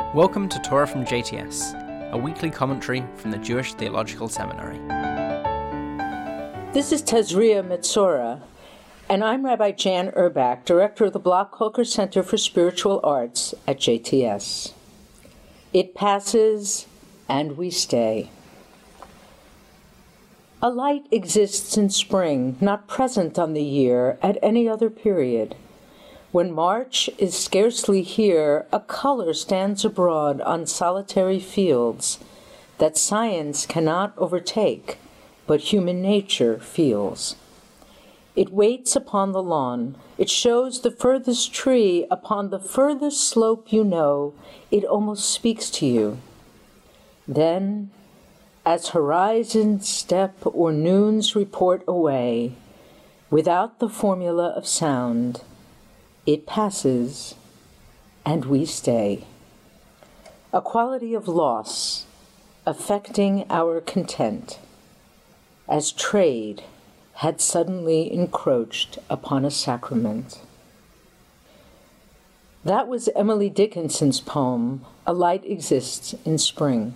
Welcome to Torah from JTS, a weekly commentary from the Jewish Theological Seminary. This is Tazria Metzora, and I'm Rabbi Jan Urbach, Director of the Block Kolker Center for Spiritual Arts at JTS. It passes, and we stay. A light exists in spring, not present on the year at any other period. When March is scarcely here, a color stands abroad on solitary fields that science cannot overtake, but human nature feels. It waits upon the lawn. It shows the furthest tree upon the furthest slope you know. It almost speaks to you. Then, as horizons step or noons report away, without the formula of sound, it passes, and we stay. A quality of loss affecting our content, as trade had suddenly encroached upon a sacrament. That was Emily Dickinson's poem, A Light Exists in Spring.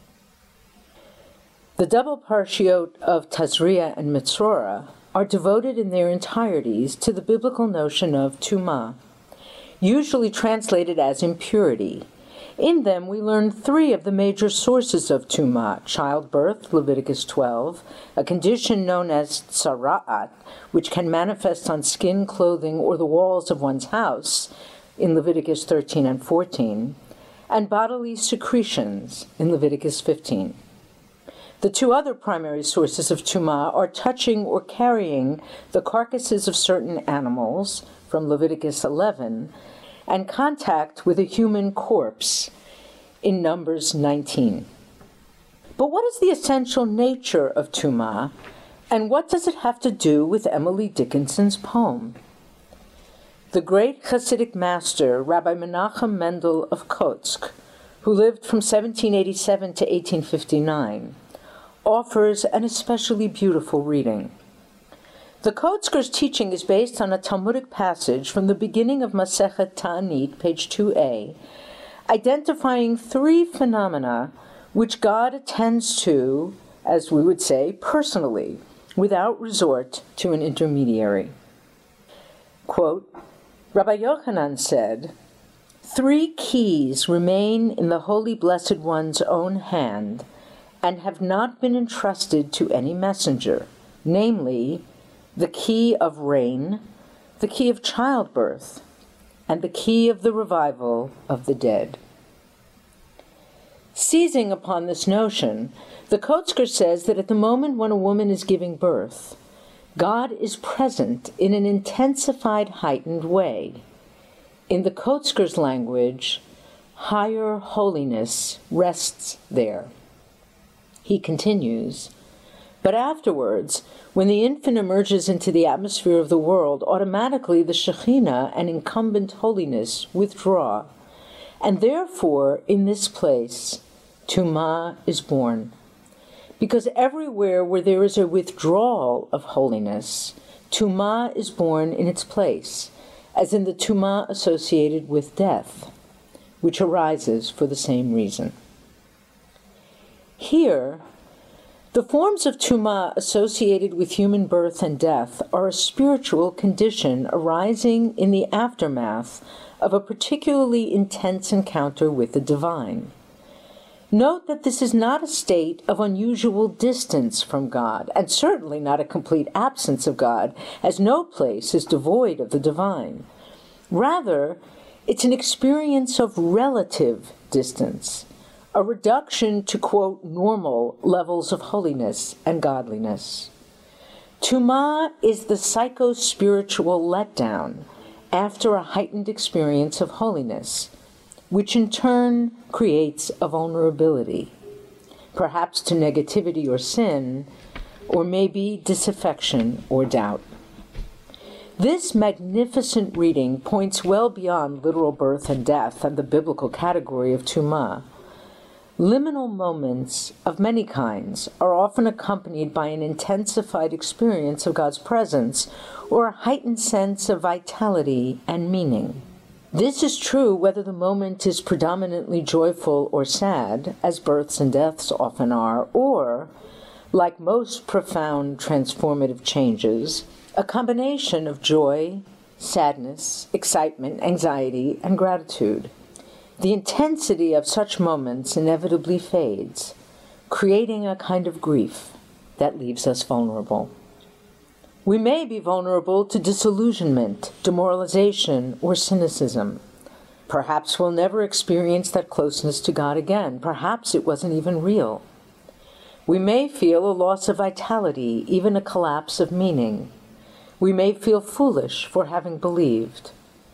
The double parshiot of Tazria and Metzora are devoted in their entireties to the biblical notion of tumah, usually translated as impurity. In them we learn three of the major sources of tumah: childbirth, Leviticus 12, a condition known as tzara'at, which can manifest on skin, clothing, or the walls of one's house, in Leviticus 13 and 14, and bodily secretions, in Leviticus 15. The two other primary sources of tumah are touching or carrying the carcasses of certain animals, from Leviticus 11, and contact with a human corpse, in Numbers 19. But what is the essential nature of tumah, and what does it have to do with Emily Dickinson's poem? The great Hasidic master, Rabbi Menachem Mendel of Kotsk, who lived from 1787 to 1859, offers an especially beautiful reading. The Kotzker's teaching is based on a Talmudic passage from the beginning of Masechet Ta'anit, page 2a, identifying three phenomena which God attends to, as we would say, personally, without resort to an intermediary. Quote, Rabbi Yochanan said, "Three keys remain in the Holy Blessed One's own hand and have not been entrusted to any messenger, namely, the key of rain, the key of childbirth, and the key of the revival of the dead." Seizing upon this notion, the Kotzker says that at the moment when a woman is giving birth, God is present in an intensified, heightened way. In the Kotzker's language, higher holiness rests there. He continues, but afterwards, when the infant emerges into the atmosphere of the world, automatically the Shekhinah and incumbent holiness withdraw, and therefore, in this place, tumah is born. Because everywhere where there is a withdrawal of holiness, tumah is born in its place, as in the tumah associated with death, which arises for the same reason. Here, the forms of tumah associated with human birth and death are a spiritual condition arising in the aftermath of a particularly intense encounter with the divine. Note that this is not a state of unusual distance from God, and certainly not a complete absence of God, as no place is devoid of the divine. Rather, it's an experience of relative distance, a reduction to, quote, normal levels of holiness and godliness. Tumah is the psycho-spiritual letdown after a heightened experience of holiness, which in turn creates a vulnerability, perhaps to negativity or sin, or maybe disaffection or doubt. This magnificent reading points well beyond literal birth and death and the biblical category of tumah. Liminal moments of many kinds are often accompanied by an intensified experience of God's presence or a heightened sense of vitality and meaning. This is true whether the moment is predominantly joyful or sad, as births and deaths often are, or, like most profound transformative changes, a combination of joy, sadness, excitement, anxiety, and gratitude. The intensity of such moments inevitably fades, creating a kind of grief that leaves us vulnerable. We may be vulnerable to disillusionment, demoralization, or cynicism. Perhaps we'll never experience that closeness to God again. Perhaps it wasn't even real. We may feel a loss of vitality, even a collapse of meaning. We may feel foolish for having believed.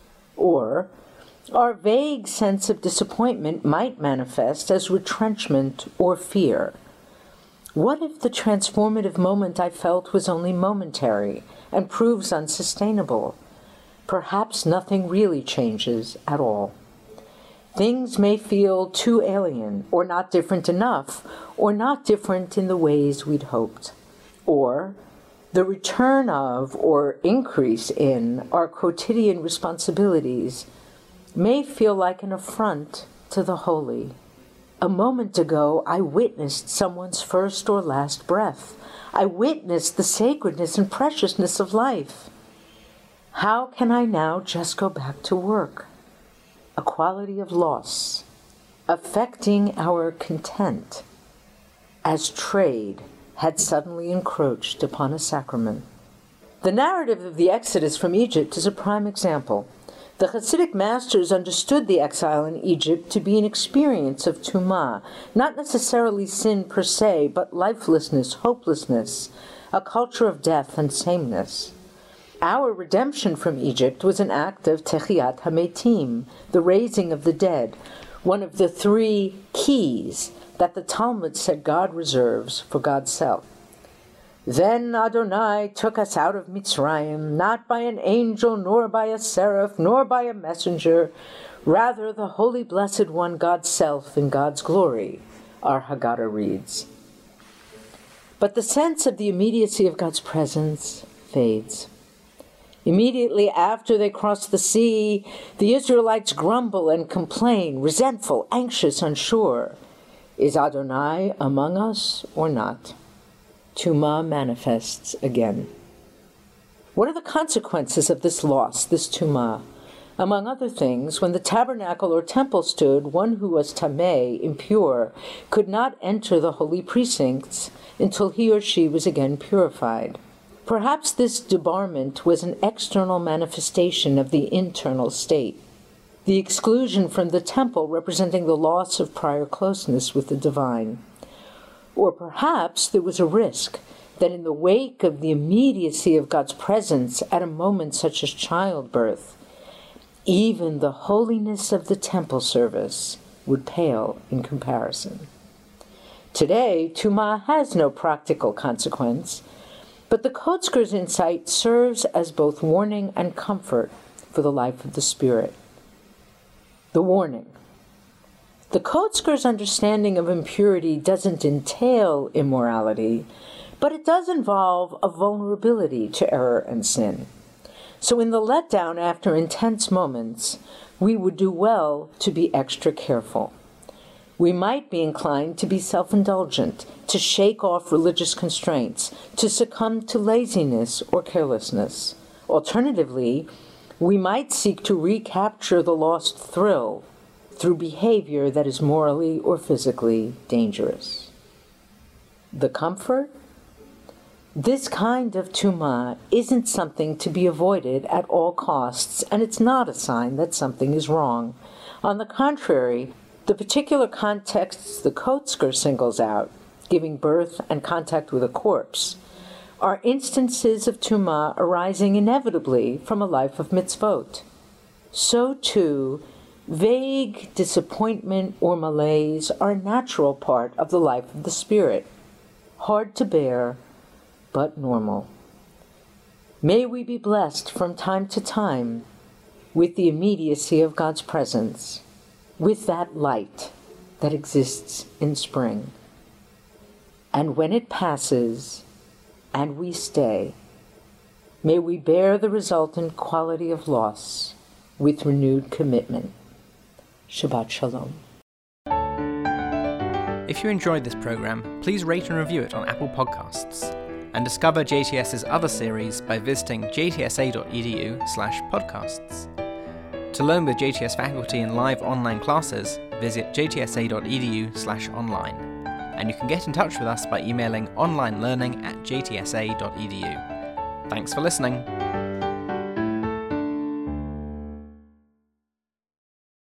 Or our vague sense of disappointment might manifest as retrenchment or fear. What if the transformative moment I felt was only momentary and proves unsustainable? Perhaps nothing really changes at all. Things may feel too alien, or not different enough, or not different in the ways we'd hoped. Or the return of, or increase in, our quotidian responsibilities may feel like an affront to the holy. A moment ago, I witnessed someone's first or last breath. I witnessed the sacredness and preciousness of life. How can I now just go back to work? A quality of loss, affecting our content, as trade had suddenly encroached upon a sacrament. The narrative of the Exodus from Egypt is a prime example. The Hasidic masters understood the exile in Egypt to be an experience of tumah, not necessarily sin per se, but lifelessness, hopelessness, a culture of death and sameness. Our redemption from Egypt was an act of Techiyat HaMetim, the raising of the dead, one of the 3 keys that the Talmud said God reserves for God's self. Then Adonai took us out of Mitzrayim, not by an angel, nor by a seraph, nor by a messenger, rather the Holy Blessed One, God's self in God's glory, our Haggadah reads. But the sense of the immediacy of God's presence fades. Immediately after they cross the sea, the Israelites grumble and complain, resentful, anxious, unsure. Is Adonai among us or not? Tumah manifests again. What are the consequences of this loss, this tumah? Among other things, when the tabernacle or temple stood, one who was tameh, impure, could not enter the holy precincts until he or she was again purified. Perhaps this debarment was an external manifestation of the internal state, the exclusion from the temple representing the loss of prior closeness with the divine. Or perhaps there was a risk that in the wake of the immediacy of God's presence at a moment such as childbirth, even the holiness of the temple service would pale in comparison. Today, Tumah has no practical consequence, but the Kotzker's insight serves as both warning and comfort for the life of the Spirit. The warning. The Kotzker's understanding of impurity doesn't entail immorality, but it does involve a vulnerability to error and sin. So in the letdown after intense moments, we would do well to be extra careful. We might be inclined to be self-indulgent, to shake off religious constraints, to succumb to laziness or carelessness. Alternatively, we might seek to recapture the lost thrill through behavior that is morally or physically dangerous. The comfort? This kind of tumah isn't something to be avoided at all costs, and it's not a sign that something is wrong. On the contrary, the particular contexts the Kotzker singles out, giving birth and contact with a corpse, are instances of tumah arising inevitably from a life of mitzvot. So too, vague disappointment or malaise are a natural part of the life of the Spirit, hard to bear, but normal. May we be blessed from time to time with the immediacy of God's presence, with that light that exists in spring. And when it passes, and we stay, may we bear the resultant quality of loss with renewed commitment. Shabbat Shalom. If you enjoyed this program, please rate and review it on Apple Podcasts, and discover JTS's other series by visiting jtsa.edu/podcasts. To learn with JTS faculty in live online classes, visit jtsa.edu/online, and you can get in touch with us by emailing onlinelearning@jtsa.edu. Thanks for listening.